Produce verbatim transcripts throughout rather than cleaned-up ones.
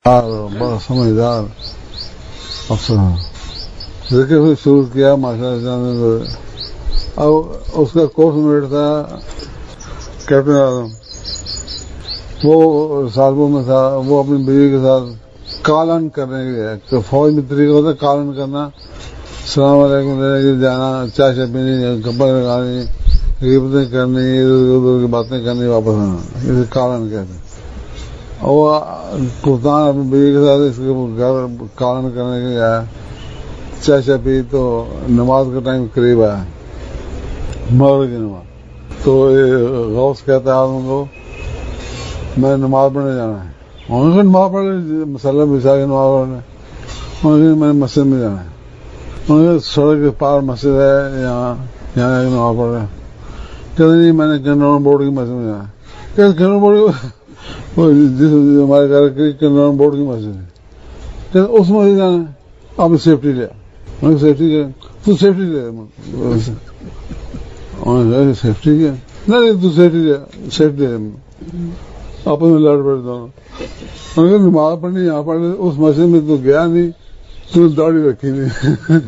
بڑا سمجھدار افسر ہوں. ذکر سے شروع کیا ماشاء اللہ نے. اب اس کا کورس میٹ تھا کیپٹن اعظم، وہ سالبوں میں تھا. وہ اپنی بیوی کے ساتھ کالن کرنے گیا. فوج میں طریقہ ہوتا ہے کالن کرنا، السلام علیکم دینے کے جانا، چائے شائے پینی، کپڑے لگانی، غیبتیں کرنی، ادھر ادھر کی باتیں کرنی، واپس آنا. اسے کالن کہتے ہیں. اور کپتان اپنی بیوی کے ساتھ اس کے گھر کالن کرنے کے گیا، چائے شائے پی تو نماز کا ٹائم قریب آیا، مغرب کی نماز. تو غوث کہتا ہے آدم کو میں نماز پڑھنے جانا ہے. انہوں نے نماز پڑھ لی، مسلح بچھا کے نماز پڑھنے. انہوں نے میں نے مسجد میں جانا ہے. انہوں نے سڑک کے پار مسجد ہے، یہاں یہاں ایک نماز پڑھ رہے ہیں. کہتے نہیں میں نے کنٹرول بورڈ کی مسجد میں جانا ہے. کہتے کنٹرول بورڈ جس ہمارے گھر کی کنٹرول بورڈ کی مسجد ہے. کہتے اس مسجد جانا ہے. آپ نے سیفٹی لیا. سیفٹی کیا تو سیفٹی لے سیفٹی کیا نہیں تو سیفٹی لیا سیفٹی لے آپس میں لڑ پڑے دونوں. نماز پڑھنی یہاں پڑھنے اس مسجد میں تو گیا نہیں، تو داڑھی رکھی نہیں.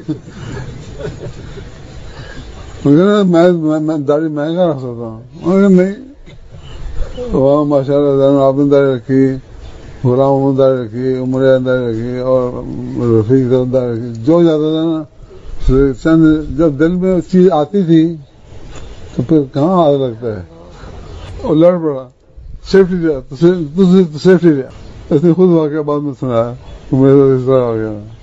میں داڑھی مہنگا رکھ سکتا ہوں. نہیں وہاں ماشاء اللہ آپ نے داڑھی رکھی، غلام محمد داڑھی رکھی، عمر داڑھی رکھی، اور رفیق داڑھی رکھی. جو جاتا تھا نا چند جب دل میں چیز آتی تھی تو پھر کہاں ہاتھ لگتا ہے. اور لڑ پڑا، سیفٹی لیا تو سیفٹی لیا. اس نے خود واقعہ بعد میں سنایا، میرے اس طرح ہو گیا.